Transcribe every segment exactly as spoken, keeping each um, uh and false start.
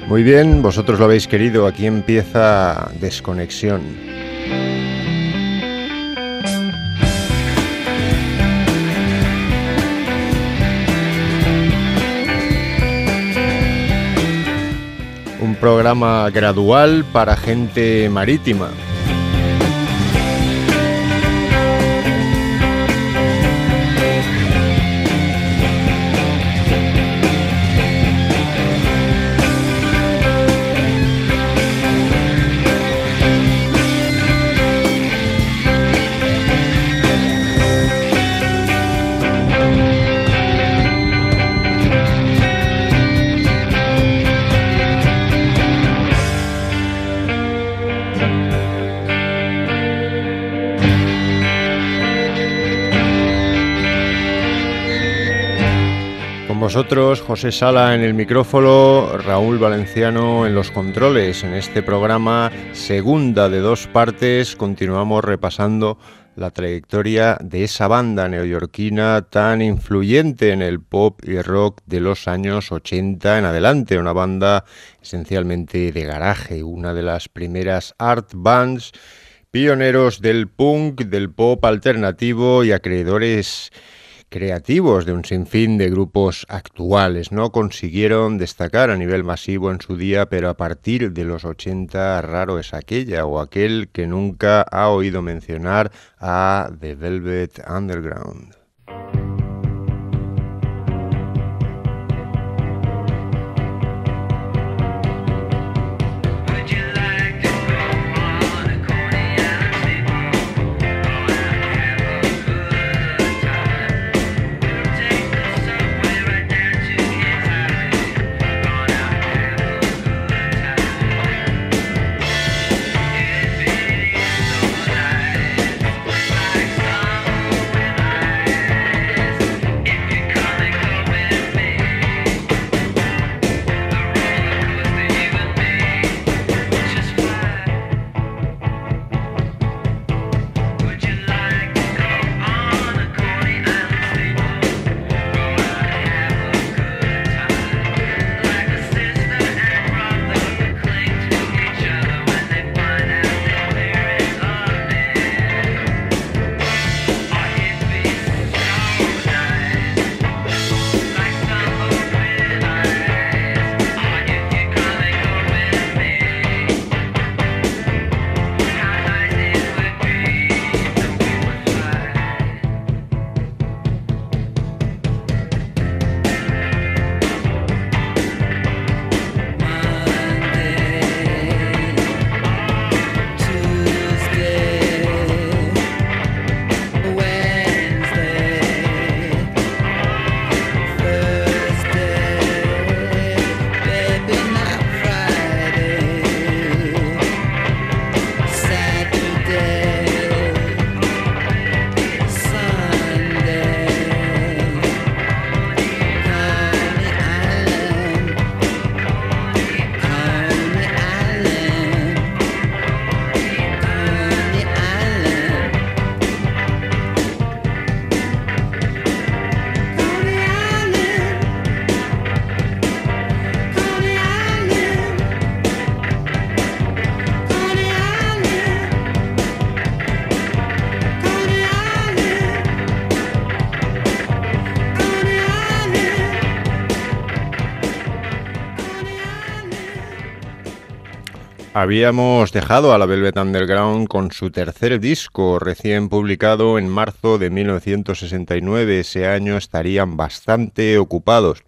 Muy bien, vosotros lo habéis querido, aquí empieza Desconexión. Un programa gradual para gente marítima. Vosotros, José Sala en el micrófono, Raúl Valenciano en los controles. En este programa, segunda de dos partes, continuamos repasando la trayectoria de esa banda neoyorquina tan influyente en el pop y rock de los años ochenta en adelante. Una banda esencialmente de garaje, una de las primeras art bands, pioneros del punk, del pop alternativo y acreedores creativos de un sinfín de grupos actuales. No consiguieron destacar a nivel masivo en su día, pero a partir de los ochenta raro es aquella o aquel que nunca ha oído mencionar a The Velvet Underground. Habíamos dejado a la Velvet Underground con su tercer disco, recién publicado en marzo de mil novecientos sesenta y nueve. Ese año estarían bastante ocupados,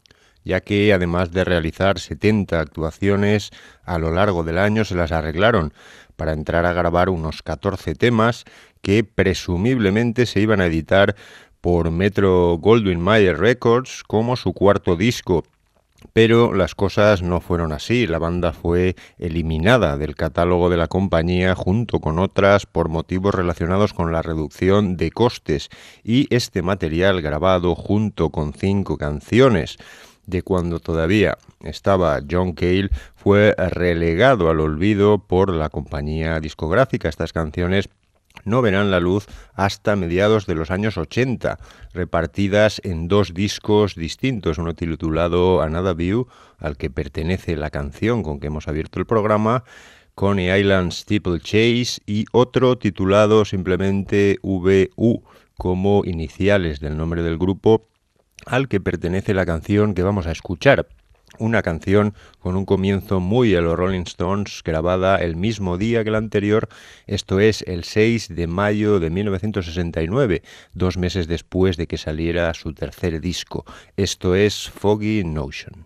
ya que además de realizar setenta actuaciones a lo largo del año, se las arreglaron para entrar a grabar unos catorce temas que presumiblemente se iban a editar por Metro-Goldwyn-Mayer Records como su cuarto disco. Pero las cosas no fueron así. La banda fue eliminada del catálogo de la compañía junto con otras por motivos relacionados con la reducción de costes, y este material grabado junto con cinco canciones de cuando todavía estaba John Cale fue relegado al olvido por la compañía discográfica. Estas canciones no verán la luz hasta mediados de los años ochenta, repartidas en dos discos distintos, uno titulado Another View, al que pertenece la canción con que hemos abierto el programa, Coney Island Steeplechase, y otro titulado simplemente V U, como iniciales del nombre del grupo, al que pertenece la canción que vamos a escuchar. Una canción con un comienzo muy a los Rolling Stones, grabada el mismo día que la anterior, esto es el seis de mayo de mil novecientos sesenta y nueve, dos meses después de que saliera su tercer disco. Esto es Foggy Notion.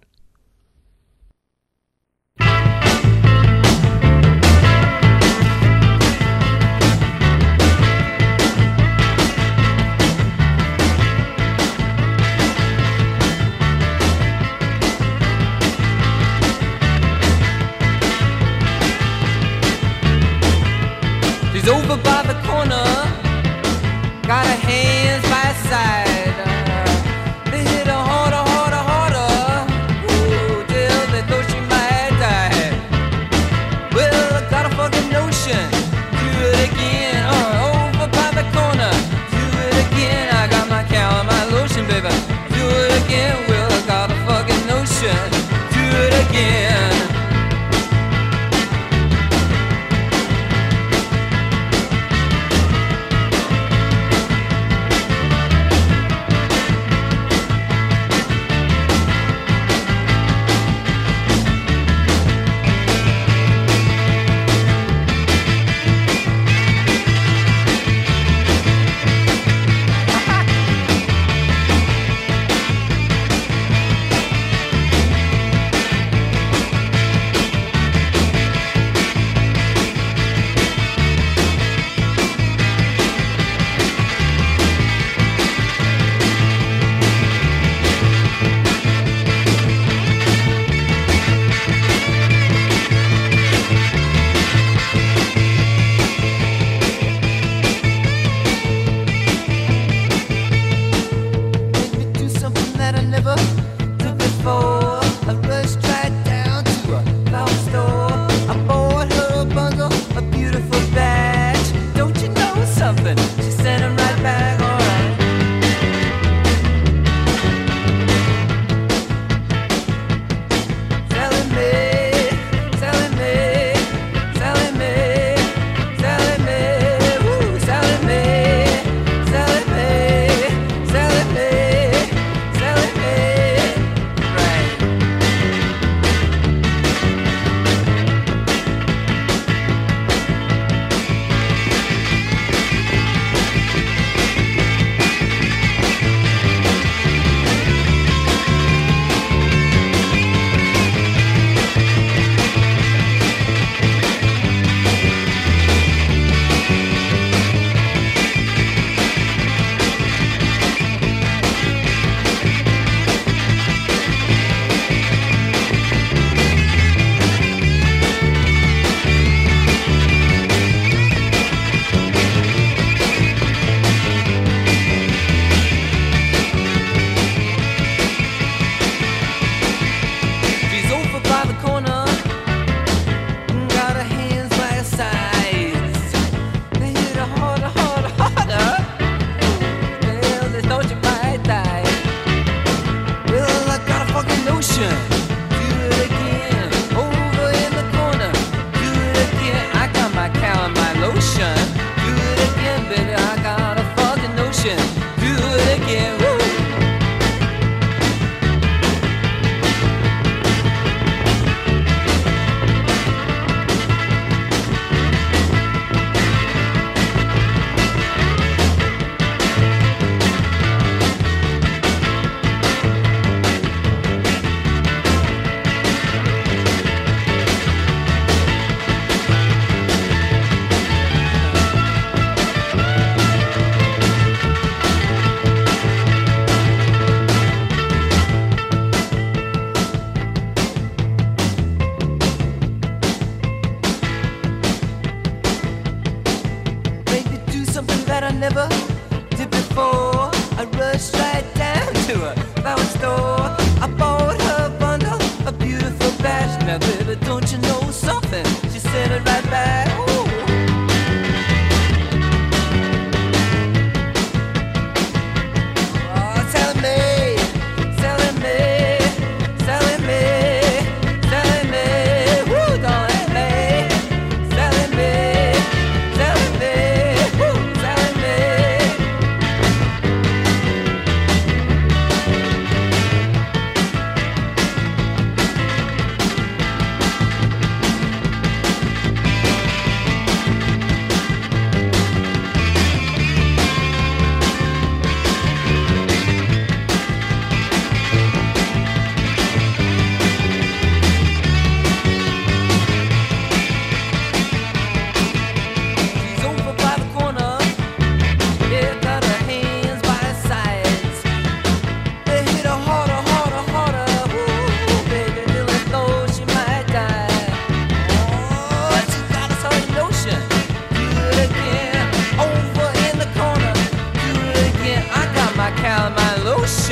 She's over by the corner, got her hands by her side. Uh, they hit her harder, harder, harder.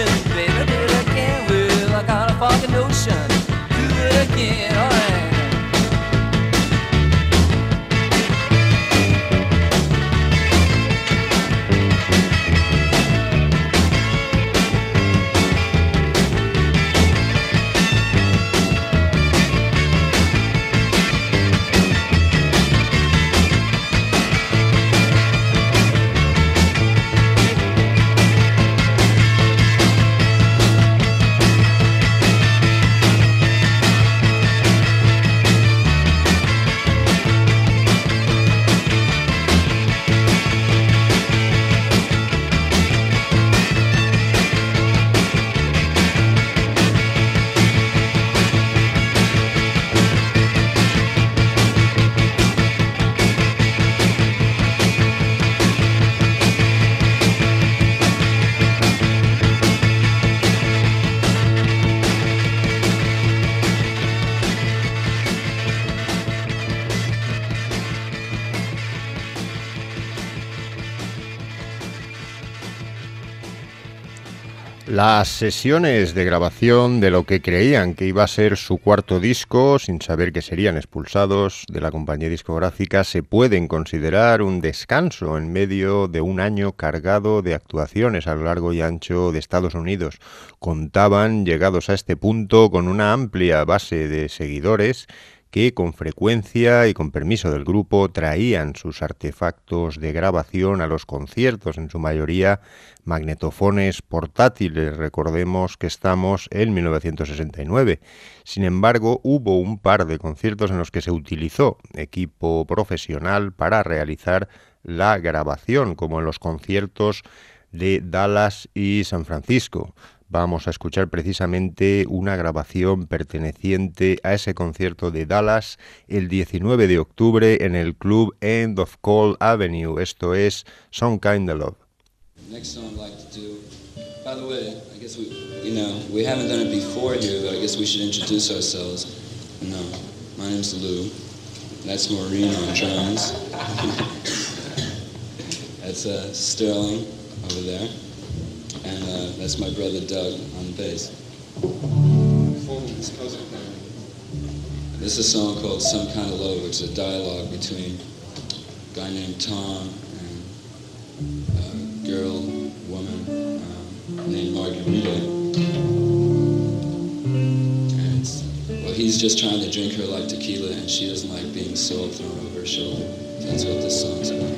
motion, baby, do it again. Well, I got a fucking notion. Do it again, alright. Las sesiones de grabación de lo que creían que iba a ser su cuarto disco, sin saber que serían expulsados de la compañía discográfica, se pueden considerar un descanso en medio de un año cargado de actuaciones a lo largo y ancho de Estados Unidos. Contaban, llegados a este punto, con una amplia base de seguidores que con frecuencia y con permiso del grupo traían sus artefactos de grabación a los conciertos, en su mayoría magnetofones portátiles. Recordemos que estamos en mil novecientos sesenta y nueve. Sin embargo, hubo un par de conciertos en los que se utilizó equipo profesional para realizar la grabación, como en los conciertos de Dallas y San Francisco. Vamos a escuchar precisamente una grabación perteneciente a ese concierto de Dallas el diecinueve de octubre en el club End of Cole Avenue. Esto es Some Kind of Love. Next song I'd like to do, by the way, I guess we, you know, we haven't done it before here, but I guess we should introduce ourselves. No, my name's Lou. That's Maureen on drums. That's uh, Sterling over there. And uh, that's my brother Doug on bass. This is a song called Some Kind of Love, which is a dialogue between a guy named Tom and a girl, woman uh, named Margarita. And it's, well, he's just trying to drink her like tequila, and she doesn't like being salt thrown over her shoulder. That's what this song's about.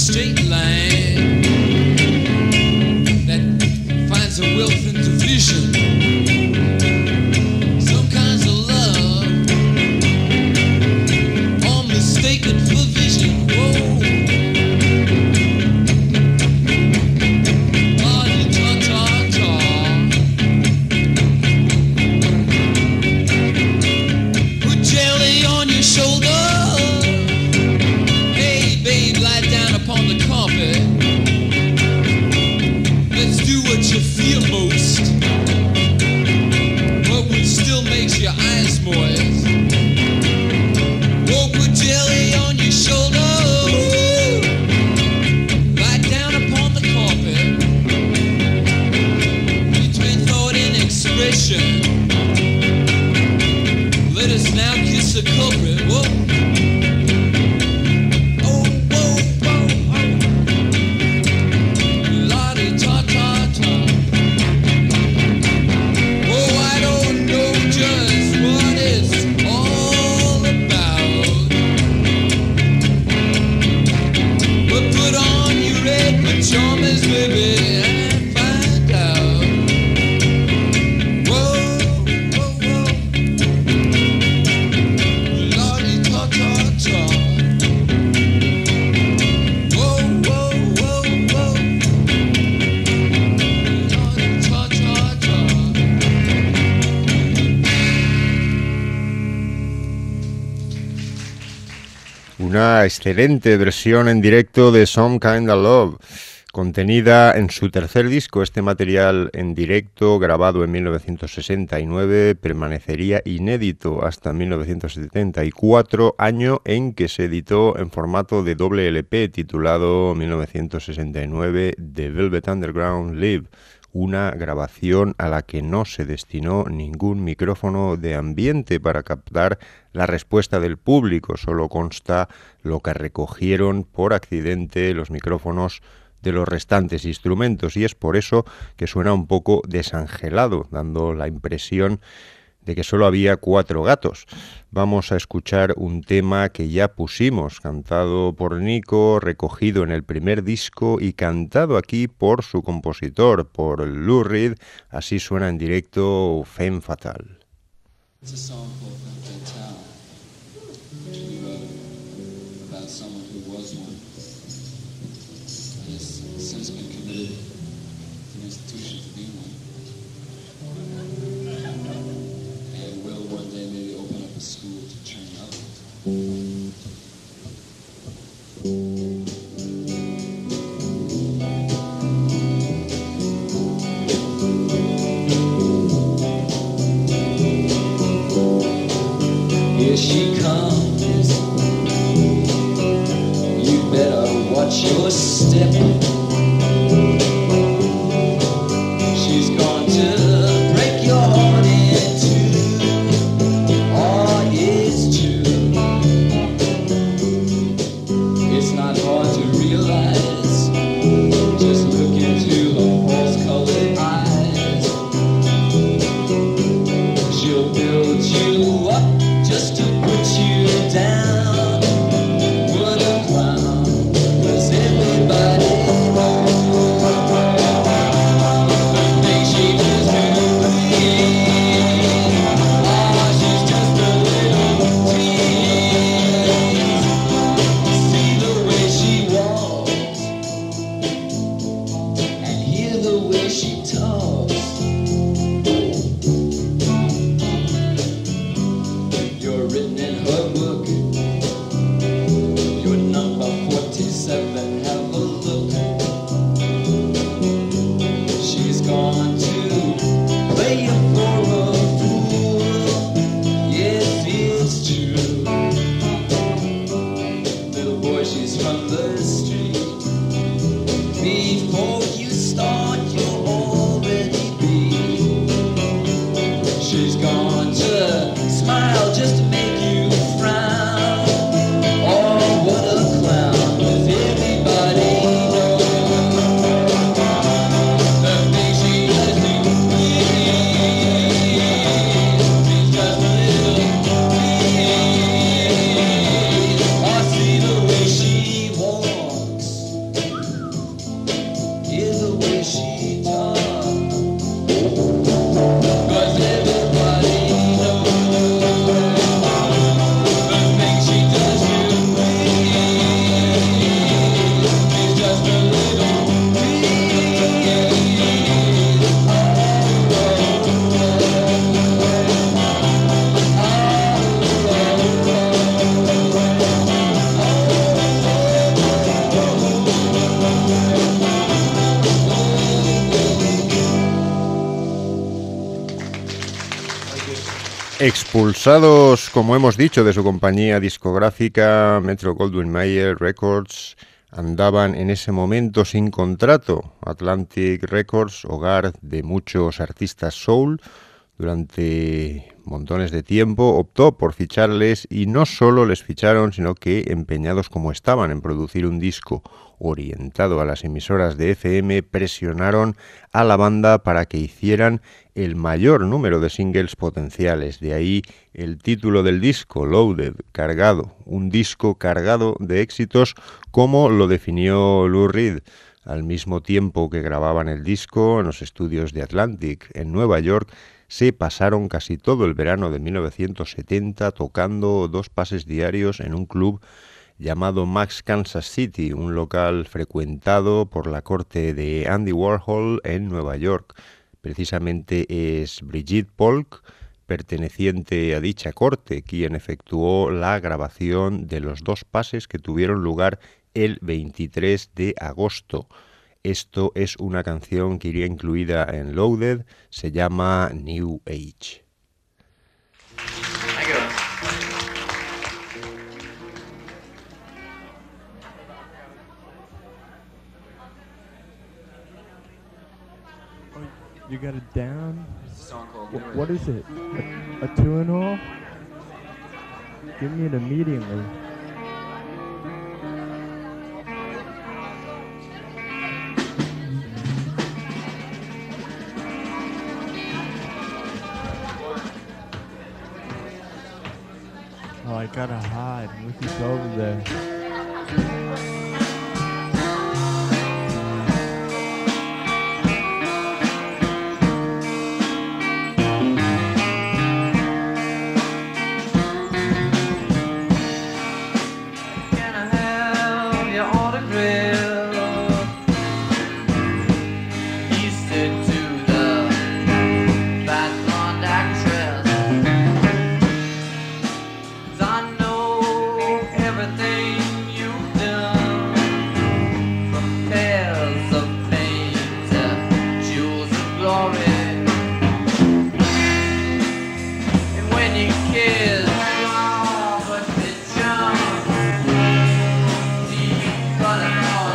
straight line that finds a wealth in division. Some kinds of love are mistaken for vision. Whoa. Let us now kiss the culprit. Whoa. Oh, whoa, whoa, oh. La-di-ta-ta-ta. Oh, I don't know just what it's all about. But put on your red pajamas, baby. Una excelente versión en directo de Some Kind of Love, contenida en su tercer disco. Este material en directo, grabado en mil novecientos sesenta y nueve, permanecería inédito hasta mil novecientos setenta y cuatro, año en que se editó en formato de doble L P, titulado mil novecientos sesenta y nueve The Velvet Underground Live. Una grabación a la que no se destinó ningún micrófono de ambiente para captar la respuesta del público, solo consta lo que recogieron por accidente los micrófonos de los restantes instrumentos, y es por eso que suena un poco desangelado, dando la impresión de que solo había cuatro gatos. Vamos a escuchar un tema que ya pusimos, cantado por Nico, recogido en el primer disco y cantado aquí por su compositor, por Lou Reed. Así suena en directo Femme Fatale. It's a song called Femme Fatale, which we wrote about someone who was one and has since been committed to an institution to be one. And will one day maybe open up a school to train others. Here she comes. You better watch your step. She's going to break your heart in two. Oh, it's true. It's not hard to realize. Just look into her false-colored eyes. She'll build you up just to put you down. What a clown, 'cause everybody thinks she just too clean. Oh, she's just a little tease. See the way she walks and hear the way she talks. You're written in her book. You're number forty-seven. Have a look. She's gone to play you for a fool. Yes, it's true. Little boy, she's from the street. Before you start, you'll already be. She's gone to smile just to make you frown. Oh, what a clown, 'cause everybody Expulsados, como hemos dicho, de su compañía discográfica Metro-Goldwyn-Mayer Records, andaban en ese momento sin contrato. Atlantic Records, hogar de muchos artistas soul, durante montones de tiempo optó por ficharles, y no solo les ficharon, sino que, empeñados como estaban en producir un disco orientado a las emisoras de F M, presionaron a la banda para que hicieran el mayor número de singles potenciales. De ahí el título del disco, Loaded, cargado, un disco cargado de éxitos, como lo definió Lou Reed. Al mismo tiempo que grababan el disco en los estudios de Atlantic en Nueva York, se pasaron casi todo el verano de mil novecientos setenta tocando dos pases diarios en un club llamado Max Kansas City, un local frecuentado por la corte de Andy Warhol en Nueva York. Precisamente es Brigitte Polk, perteneciente a dicha corte, quien efectuó la grabación de los dos pases que tuvieron lugar el veintitrés de agosto. Esto es una canción que iría incluida en Loaded, se llama New Age. You got it down? It's a song called Wh- what is it? A, a two and all? Give me it immediately. Oh, I gotta hide. Ricky's over there. Can I have your autograph? He said to the fat blonde actress, 'cause I know everything you've done, from pairs of pain to jewels of glory. And when you kiss Robert the John, he got it all.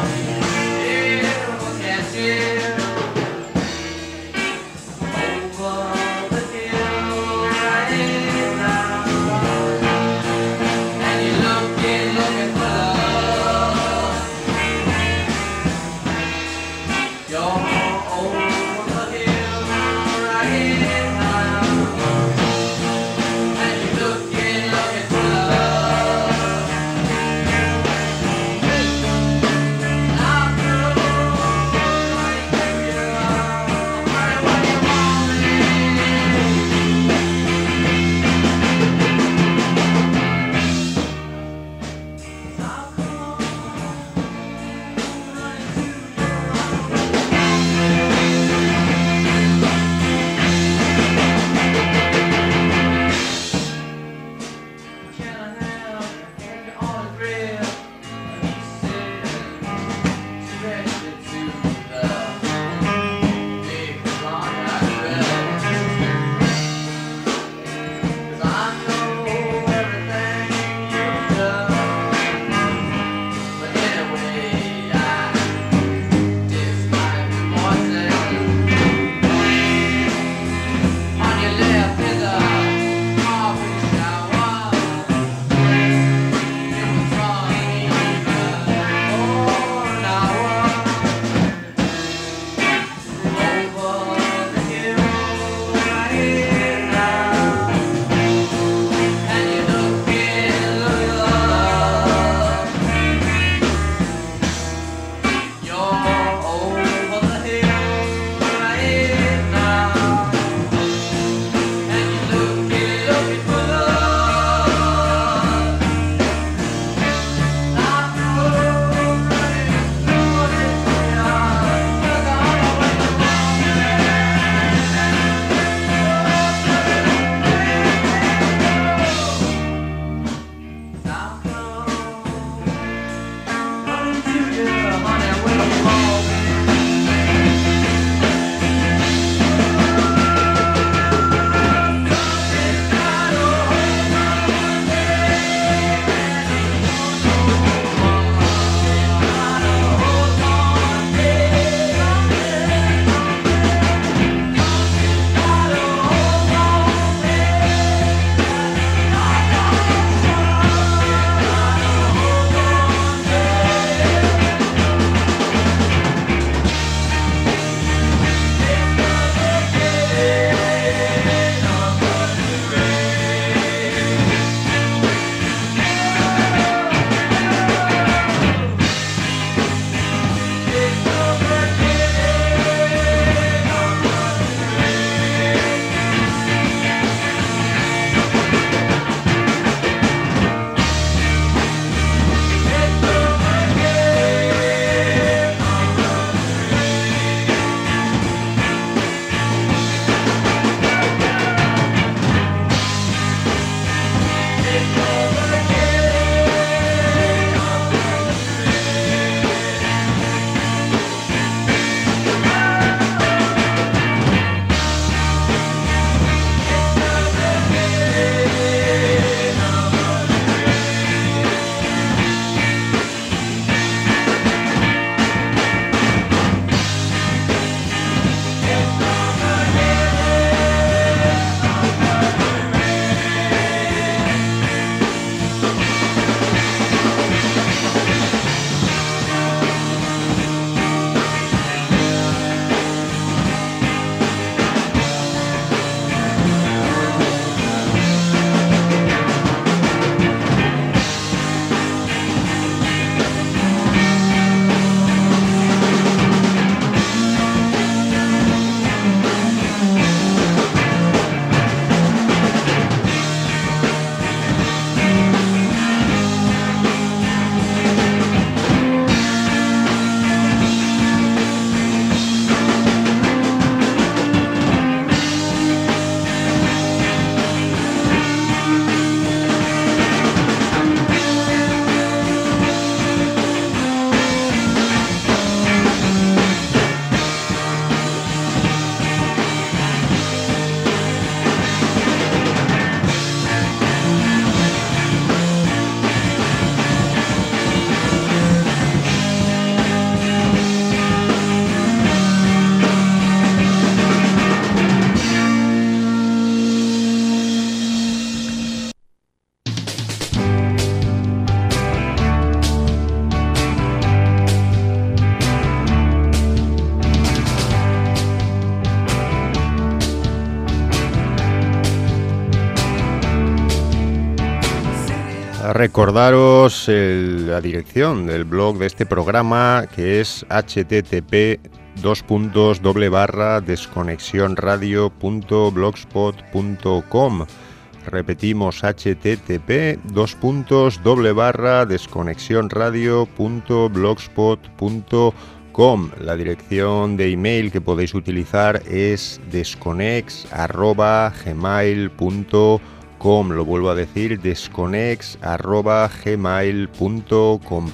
Recordaros el, la dirección del blog de este programa, que es http dos puntos doble barra desconexionradio punto blogspot punto com. Repetimos, http dos puntos doble barra desconexionradio punto blogspot punto com. La dirección de email que podéis utilizar es desconex arroba gmail punto com. Lo vuelvo a decir, desconex arroba gmail punto com.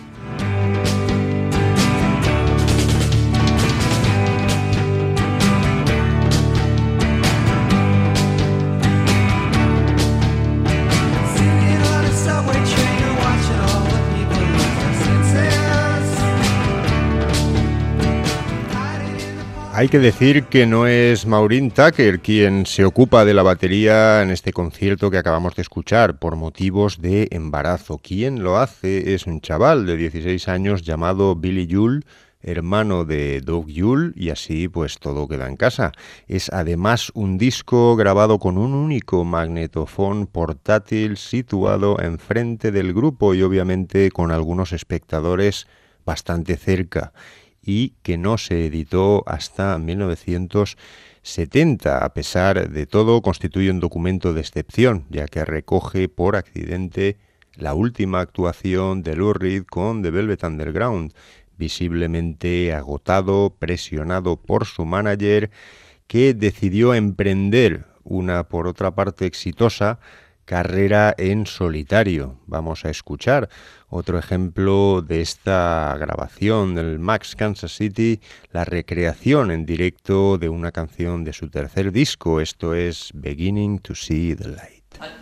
Hay que decir que no es Maureen Tucker quien se ocupa de la batería en este concierto que acabamos de escuchar por motivos de embarazo. Quien lo hace es un chaval de dieciséis años llamado Billy Joel, hermano de Doug Joel, y así pues todo queda en casa. Es además un disco grabado con un único magnetofón portátil situado enfrente del grupo y obviamente con algunos espectadores bastante cerca, y que no se editó hasta mil novecientos setenta. A pesar de todo, constituye un documento de excepción, ya que recoge por accidente la última actuación de Lou Reed con The Velvet Underground, visiblemente agotado, presionado por su manager, que decidió emprender una, por otra parte, exitosa carrera en solitario. Vamos a escuchar otro ejemplo de esta grabación del Max Kansas City, la recreación en directo de una canción de su tercer disco. Esto es Beginning to See the Light.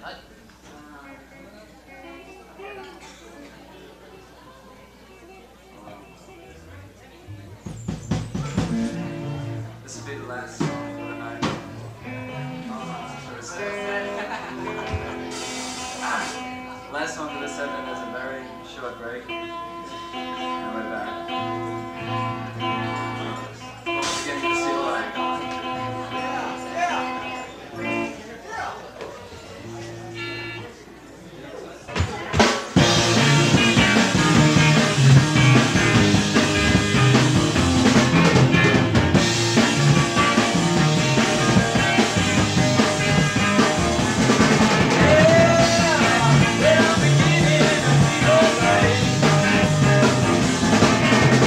Last song for the set then is a very short break. And we're back. Beginning to see the light. Yeah, well, I'm beginning to feel right.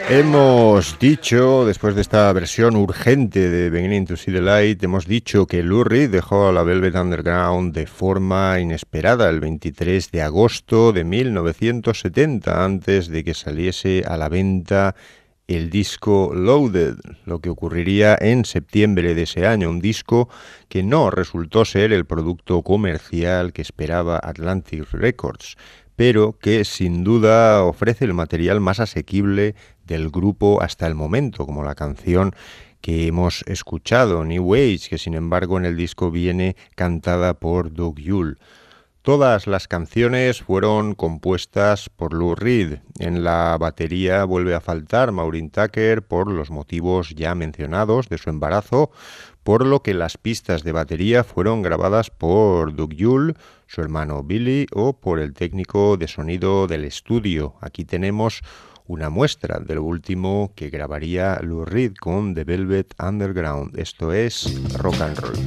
Hemos dicho, después de esta versión urgente de Beginning to See the Light, hemos dicho que Lou Reed dejó a la Velvet Underground de forma inesperada el veintitrés de agosto de mil novecientos setenta, antes de que saliese a la venta el disco Loaded, lo que ocurriría en septiembre de ese año, un disco que no resultó ser el producto comercial que esperaba Atlantic Records, pero que sin duda ofrece el material más asequible del grupo hasta el momento, como la canción que hemos escuchado, New Age, que sin embargo en el disco viene cantada por Doug Yule. Todas las canciones fueron compuestas por Lou Reed. En la batería vuelve a faltar Maureen Tucker por los motivos ya mencionados de su embarazo, por lo que las pistas de batería fueron grabadas por Doug Yule, su hermano Billy, o por el técnico de sonido del estudio. Aquí tenemos una muestra de lo último que grabaría Lou Reed con The Velvet Underground. Esto es Rock and Roll.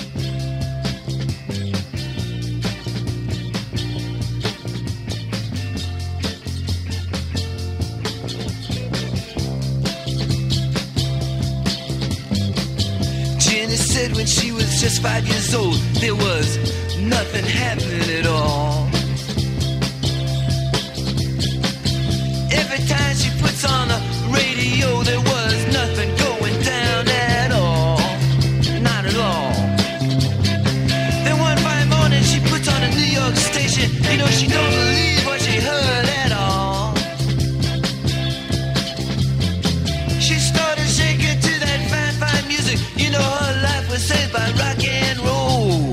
Said when she was just five years old, there was nothing happening at all. Every time she puts on the radio, there was nothing going down at all. Not at all. Then one fine morning she puts on a New York station. You know she don't believe what she heard at all. She started shaking to that fine, fine music. You know her life was saved by rock and roll.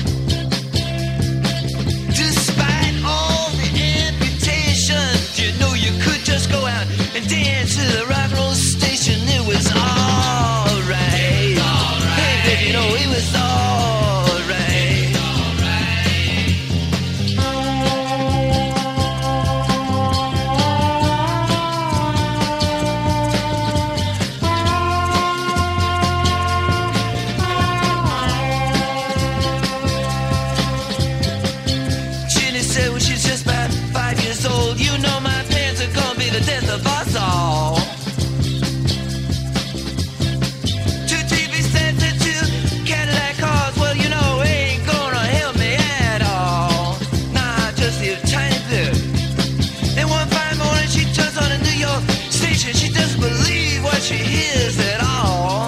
Despite all the amputations, you know you could just go out and dance to the rock and roll station. It was alright. Hey, baby, you know it was alright. Ginny said when she's just about five years old, you know my parents are gonna be the death of us all. Two T V sets and two Cadillac cars, well, you know, ain't gonna help me at all. Nah, just a tiny bit. Then one fine morning she turns on a New York station. She doesn't believe what she hears at all.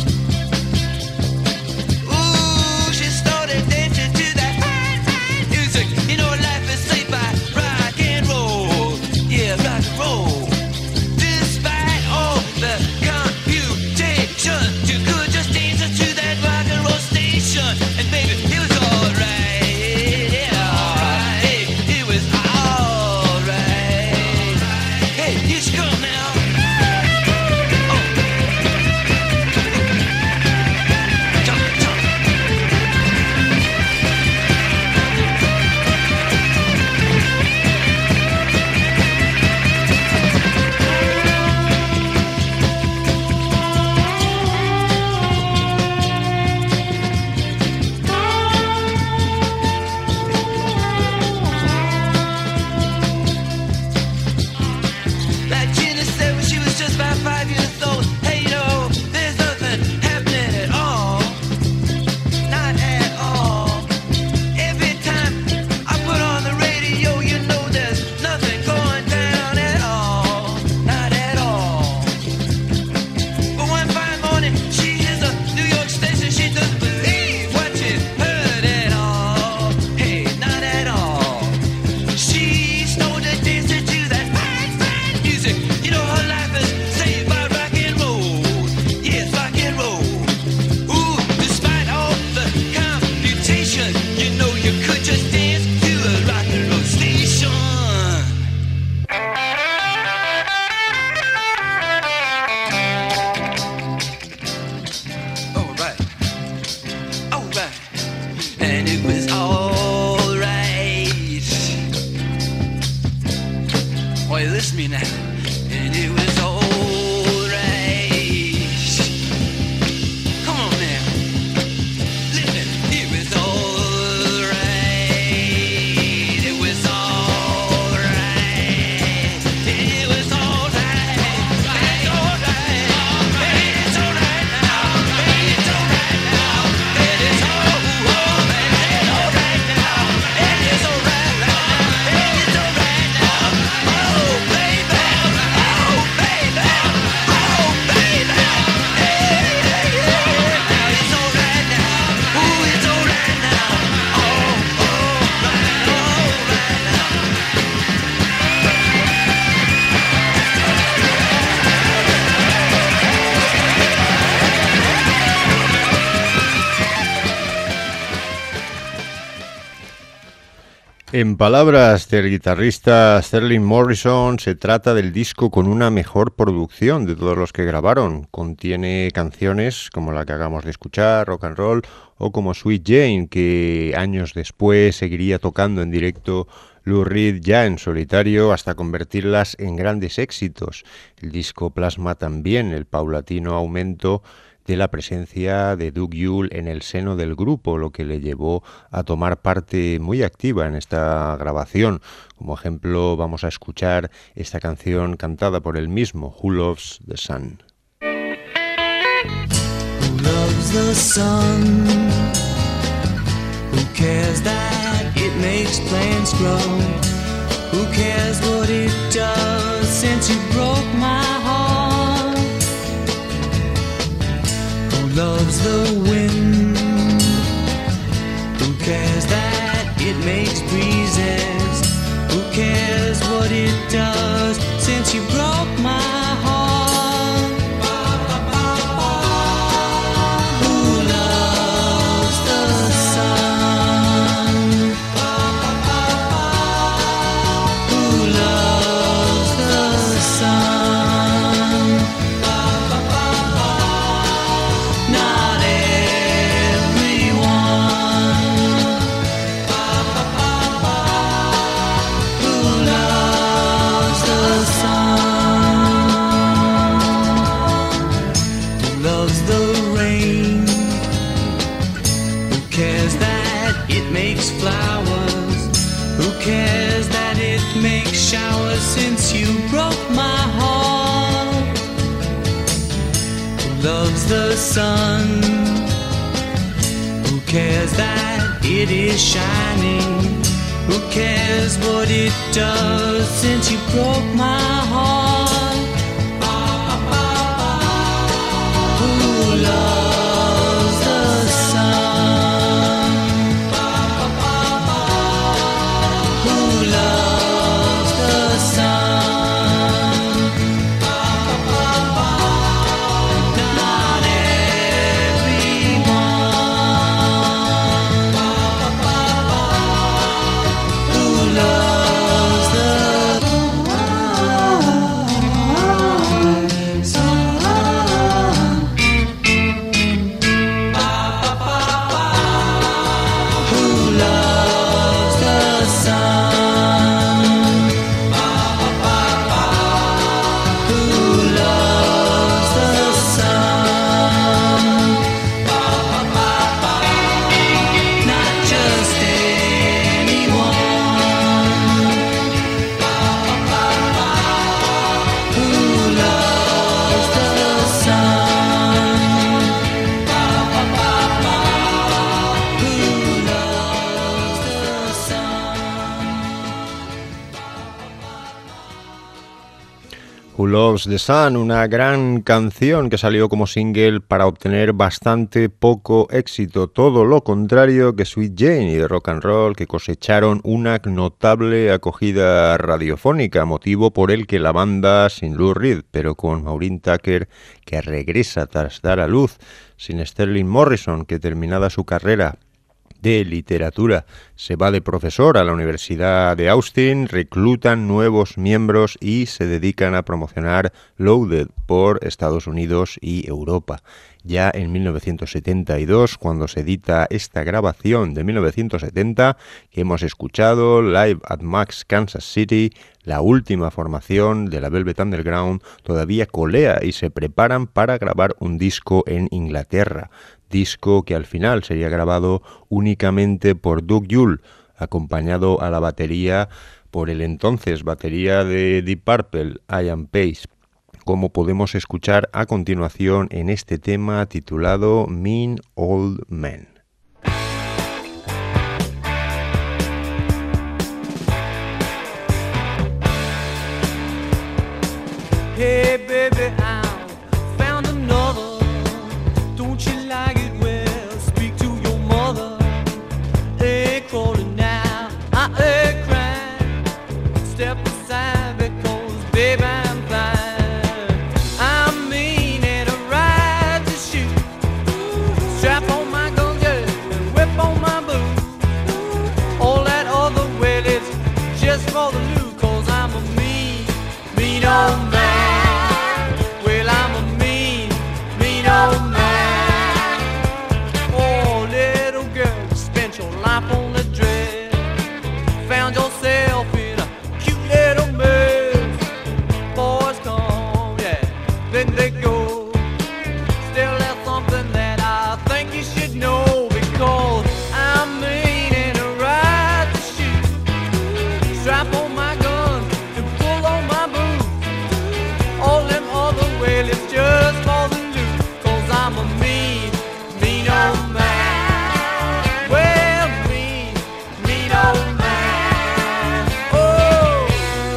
Ooh, she started dancing to that fine, fine music. You know life is saved by rock and roll. Yeah, rock and roll. Despite all the computation, you could just dance to that rock and roll station. And baby, it was alright. Yeah, hey, it was alright. Hey, here she come now. Oh. Jump, jump. Like Gina said when she was just about five years old, hey, you know, there's nothing happening at all. Not at all. Every time I put on the radio, you know there's nothing going down at all. Not at all. But one fine morning, she hears a New York station. She doesn't believe what she's heard at all. Hey, not at all. She started dancing to that fine, fine music. You know her life is saved by rock and roll. Yes, rock and roll. Ooh, despite all the computation, you know you could just dance to a rock and roll station. Alright, alright, and it was alright. Oh, you listen to me now. And it was alright. Come on now. Listen, it was alright. It was alright. It was alright. En palabras del guitarrista Sterling Morrison, se trata del disco con una mejor producción de todos los que grabaron. Contiene canciones como la que acabamos de escuchar, Rock and Roll, o como Sweet Jane, que años después seguiría tocando en directo Lou Reed ya en solitario hasta convertirlas en grandes éxitos. El disco plasma también el paulatino aumento de la presencia de Doug Yule en el seno del grupo, lo que le llevó a tomar parte muy activa en esta grabación. Como ejemplo, vamos a escuchar esta canción cantada por él mismo, Who Loves the Sun. Who loves the sun? Who cares that it makes plants grow? Who cares what it does since you broke my heart? Who loves the wind? Who cares that it makes breezes? Who cares what it does since you broke my heart? Who loves the sun? Who loves the sun? Not everyone. Who loves the sun? Who loves the rain? Who cares that it makes flowers? Who cares that it makes showers since you broke my heart? Who loves the sun? Who cares that it is shining? Who cares what it does since you broke my heart? Who loves the sun? Who loves the sun? Not everyone. Who loves the sun? Who loves the sun? Who loves the sun? Not just anyone. Who loves the sun? Who loves the sun? Who Loves the Sun, una gran canción que salió como single para obtener bastante poco éxito, todo lo contrario que Sweet Jane y The Rock and Roll, que cosecharon una notable acogida radiofónica, motivo por el que la banda, sin Lou Reed, pero con Maureen Tucker, que regresa tras dar a luz, sin Sterling Morrison, que terminada su carrera de literatura se va de profesor a la Universidad de Austin, reclutan nuevos miembros y se dedican a promocionar Loaded por Estados Unidos y Europa. Ya en mil novecientos setenta y dos, cuando se edita esta grabación de mil novecientos setenta que hemos escuchado, Live at Max Kansas City, la última formación de la Velvet Underground todavía colea y se preparan para grabar un disco en Inglaterra. Disco que al final sería grabado únicamente por Doug Yule, acompañado a la batería por el entonces batería de Deep Purple, Ian Pace, como podemos escuchar a continuación en este tema titulado Mean Old Men. Hey baby, I found another. Don't you like it? Well, speak to your mother. Hey, crawling now, I ain't crying. Step aside because, baby, I'm fine. I'm mean and I ride to shoot. Strap on my gun, girl, and whip on my boot. All that other way. old man. Well, I'm a mean, mean old man. Oh, little girl, you spent your life on the dress. Found yourself in a cute little mess. Boys come, yeah, then they go. Still, there's something that I think you should know, because I'm mean and I ride to shoot. Strap on my gun and pull on my boots. All them other well, it's just for the loot, cause I'm a mean, mean old man. Well, mean, mean old man. Oh,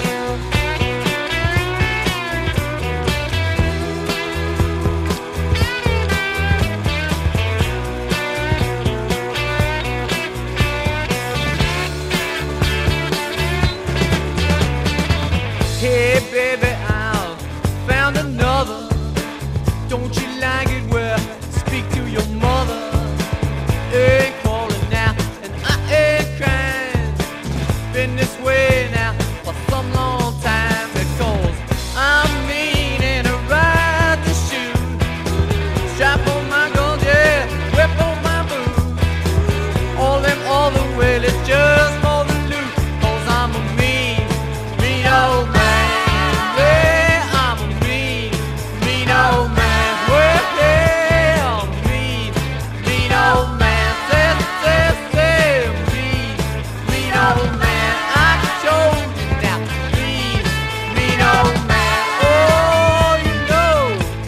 hey baby, I've found another. Don't you like it? Well, speak to your mother. Ain't calling now, and I ain't crying. Been this way now for some long time, because I'm mean and I ride to shoot. Strap on my gun, yeah, whip on my boots. All them other well, it's just for the loot, cause I'm a mean, mean old man. Yeah, I'm a mean, mean old man. Well, yeah, I'm a mean, mean old man. Say, say, say, mean, mean old man. I showed you now, mean, mean old man. Oh, you know,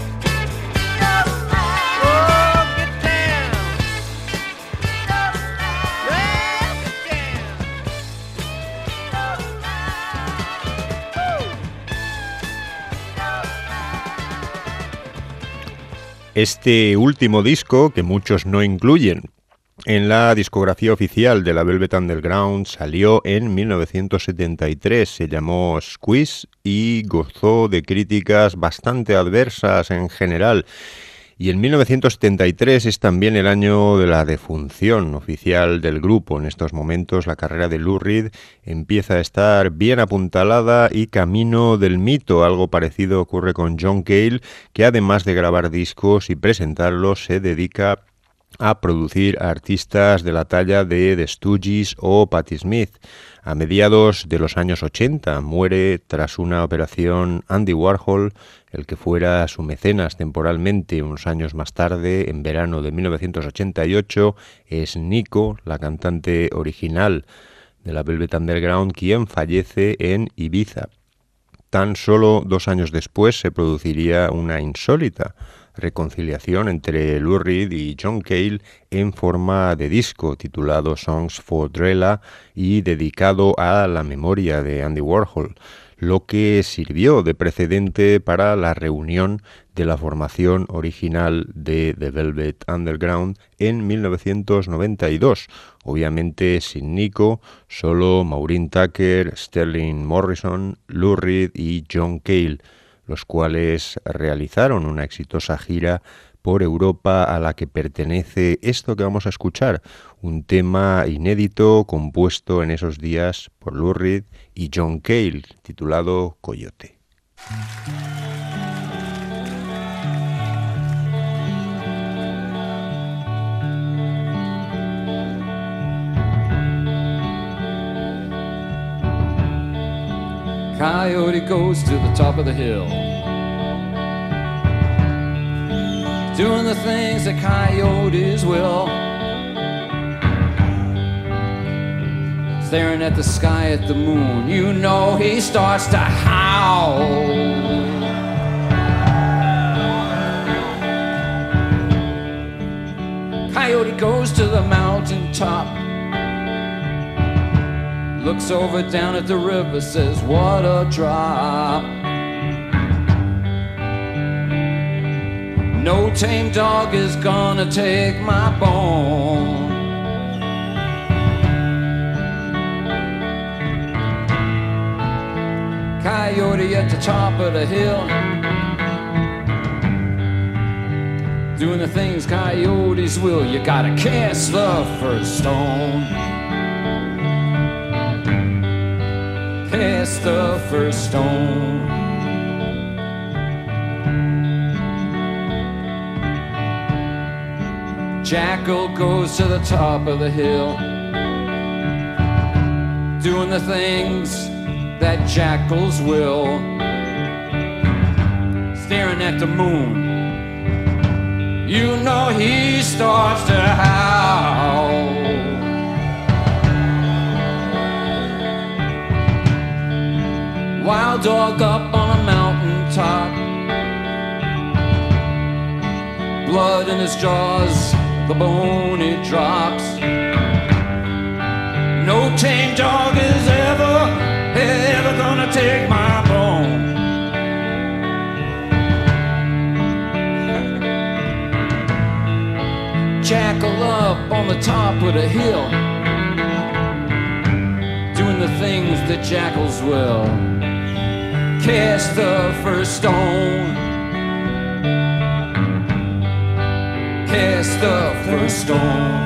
oh, get down, well, get down. Este último disco, que muchos no incluyen en la discografía oficial de la Velvet Underground, salió en mil novecientos setenta y tres, se llamó Squeeze y gozó de críticas bastante adversas en general. Y en mil novecientos setenta y tres es también el año de la defunción oficial del grupo. En estos momentos la carrera de Lou Reed empieza a estar bien apuntalada y camino del mito. Algo parecido ocurre con John Cale, que además de grabar discos y presentarlos, se dedica a producir a artistas de la talla de The Stooges o Patti Smith. A mediados de los años ochenta muere tras una operación Andy Warhol, el que fuera su mecenas temporalmente. Unos años más tarde, en verano de mil novecientos ochenta y ocho, es Nico, la cantante original de la Velvet Underground, quien fallece en Ibiza. Tan solo dos años después se produciría una insólita reconciliación entre Lou Reed y John Cale en forma de disco titulado Songs for Drella y dedicado a la memoria de Andy Warhol, lo que sirvió de precedente para la reunión de la formación original de The Velvet Underground en mil novecientos noventa y dos, obviamente sin Nico, solo Maureen Tucker, Sterling Morrison, Lou Reed y John Cale, los cuales realizaron una exitosa gira por Europa a la que pertenece esto que vamos a escuchar, un tema inédito compuesto en esos días por Lou Reed y John Cale, titulado Coyote. Coyote goes to the top of the hill, doing the things that coyotes will, staring at the sky, at the moon. You know he starts to howl. Coyote goes to the mountain top, looks over down at the river, says, what a drop. No tame dog is gonna take my bone. Coyote at the top of the hill, doing the things coyotes will. You gotta cast the first stone. Cast the first stone. Jackal goes to the top of the hill, doing the things that jackals will, staring at the moon. You know he starts to howl. Wild dog up on a mountain top, blood in his jaws, the bone he drops. No tame dog is ever, ever gonna take my bone. Jackal up on the top of the hill, doing the things that jackals will. Cast the first stone, cast the first stone.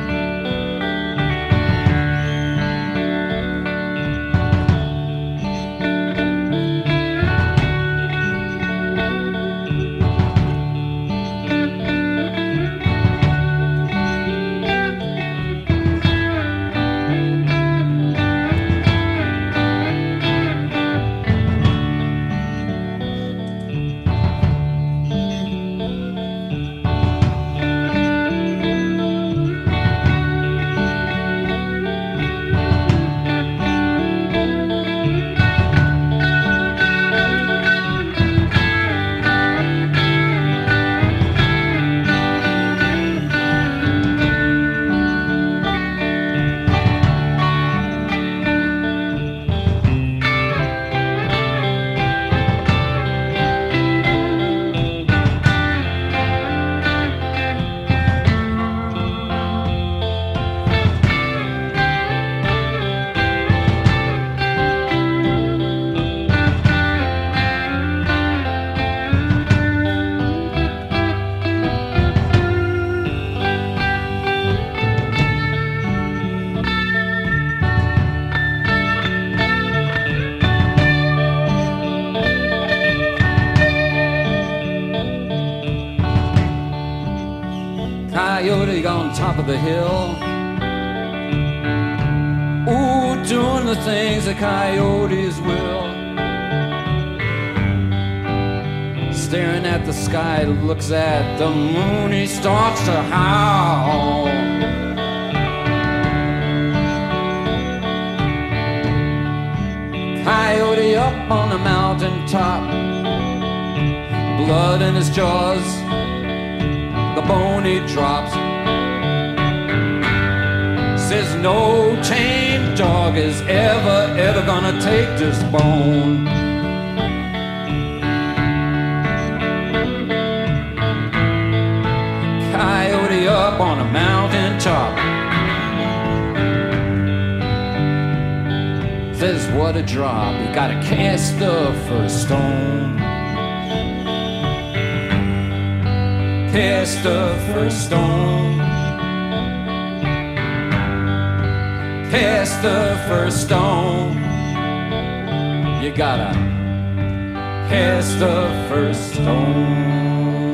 Coyote on top of the hill, ooh, doing the things that coyotes will. Staring at the sky, looks at the moon, he starts to howl. Coyote up on the mountain top, blood in his jaws, the bone he drops. Says no tame dog is ever, ever gonna take this bone. Coyote up on a mountain top, says what a drop, you gotta cast the first stone. Cast the first stone, cast the first stone. You gotta cast the first stone.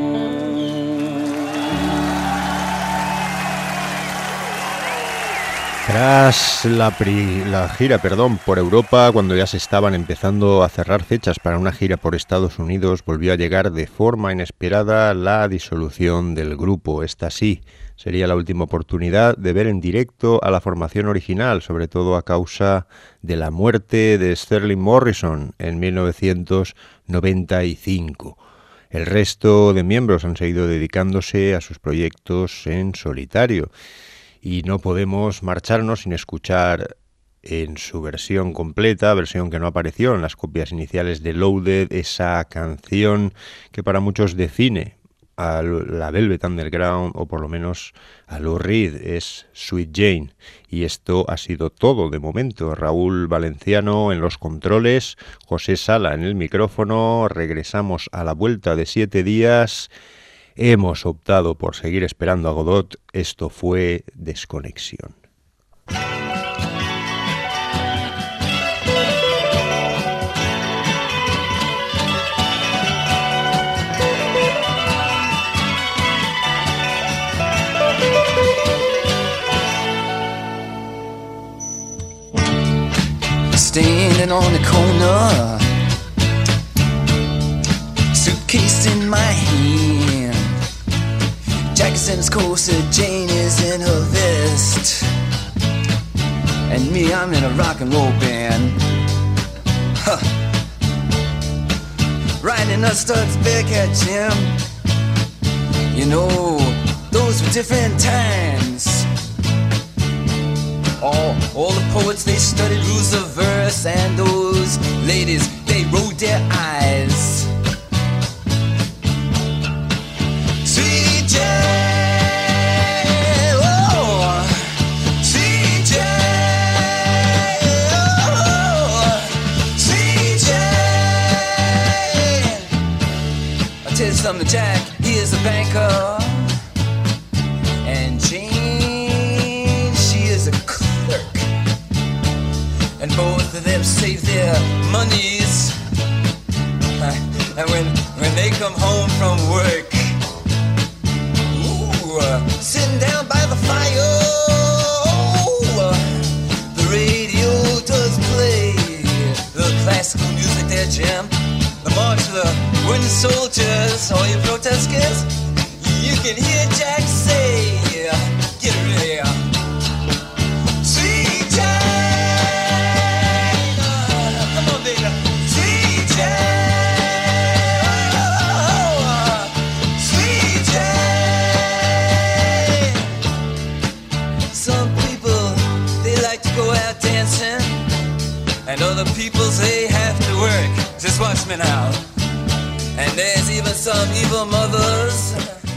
Tras la, pri- la gira perdón, por Europa, cuando ya se estaban empezando a cerrar fechas para una gira por Estados Unidos, volvió a llegar de forma inesperada la disolución del grupo. Esta sí sería la última oportunidad de ver en directo a la formación original, sobre todo a causa de la muerte de Sterling Morrison en mil novecientos noventa y cinco. El resto de miembros han seguido dedicándose a sus proyectos en solitario. Y no podemos marcharnos sin escuchar en su versión completa, versión que no apareció en las copias iniciales de Loaded, esa canción que para muchos define a la Velvet Underground, o por lo menos a Lou Reed, es Sweet Jane. Y esto ha sido todo de momento. Raúl Valenciano en los controles, José Sala en el micrófono. Regresamos a la vuelta de siete días. Hemos optado por seguir esperando a Godot. Esto fue Desconexión. corner, suitcase in my hand. Jack's in his corset, Jane is in her vest, and me, I'm in a rock and roll band. Huh. Riding a Studs Bearcat, Jim. You know, those were different times. All, all the poets, they studied rules of verse, and those ladies, they rolled their eyes. Sweet Jane, oh, Sweet Jane, oh, Sweet Jane. I'll tell you something, Jack, he is a banker, and Jane, she is a clerk, and both of them save their monies, and when, when they come home from work, ooh, sitting down by the fire, oh, the radio does play the classical music there, Jim. The march of the wooden soldiers, all you protesters, you can hear Jack say, get ready, Sweet Jane, come on baby, Sweet Jane, oh, Sweet Jane. Some people, they like to go out dancing, and other people, they have to work. Just watch me now. And there's even some evil mothers